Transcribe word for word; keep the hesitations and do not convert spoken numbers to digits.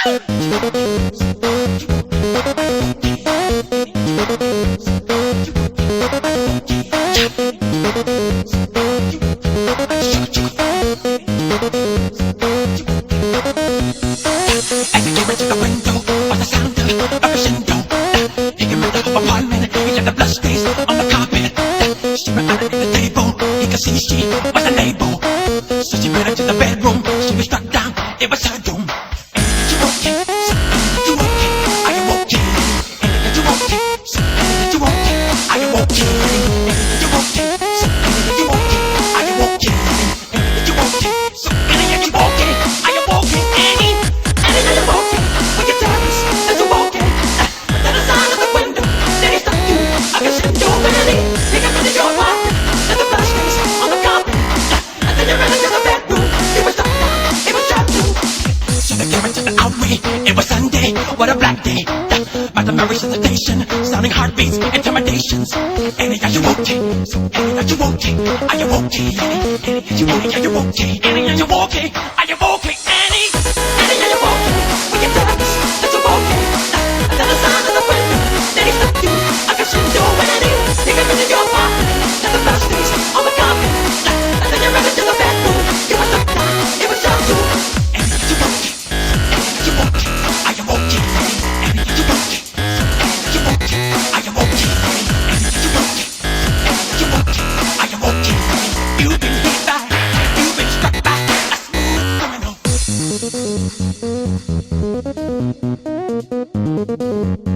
See, she was unable, so she went into the bedroom. She was struck down, it was her doom. You okay? You okay? Are you okay? You okay? You okay? Are you okay? You okay? You okay? Are you okay? You okay? So Annie, are you okay? Are you okay? Annie, Annie, are you okay? When you tell us that you okay, then the sign of the window, then he stopped you. I can see you, Annie. He got rid of your heart. It was Sunday, what a black day. By the merry solicitation, sounding heartbeats, intimidations. Annie, are you okay? So Annie, are you okay? Are you okay? Annie, Annie, are you okay? Are you okay? Annie, are you okay? Are you okay? Annie, Annie, are you okay? Will you tell us that you're okay? And then the sign of the window, then he stopped you. I can see you, Annie. You can visit your apartment, and the first things on the carpet. And then you ran into the bedroom. You were stuck down, it was your doom. Annie, are you okay? Thank you.